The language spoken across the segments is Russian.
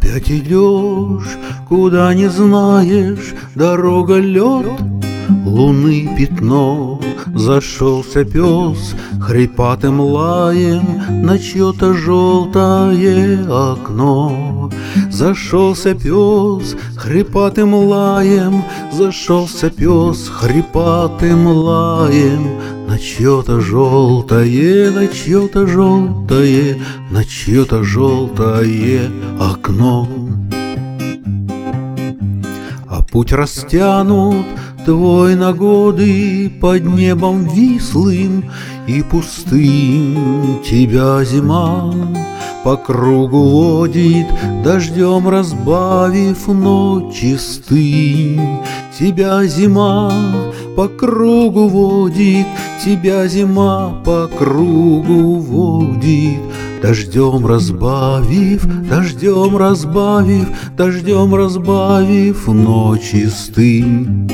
Опять идешь, куда не знаешь, дорога лед, луны пятно. Зашелся пес хрипатым лаем на чье-то желтое окно. Зашелся пес хрипатым лаем, зашелся пес хрипатым лаем на чье-то желтое, на чье-то желтое, на чье-то желтое окно. А путь растянут твой на годы под небом вислым и пустым. Тебя зима по кругу водит, дождем разбавив ночи стынь. Тебя зима по кругу водит, тебя зима по кругу водит, дождем разбавив, дождем разбавив, дождем разбавив ночи стынь.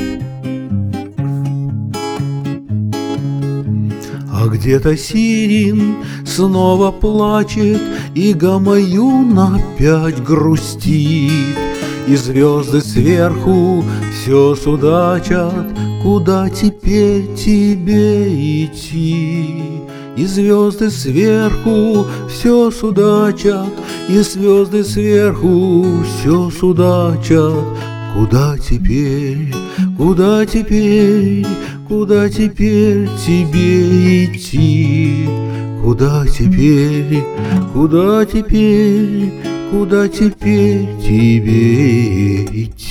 А где-то сирен снова плачет, и Гамаюн опять грустит, и звезды сверху все судачат, куда теперь тебе идти. И звезды сверху все судачат, и звезды сверху все судачат, куда теперь, куда теперь, куда теперь тебе идти? Куда теперь, куда теперь, куда теперь тебе идти?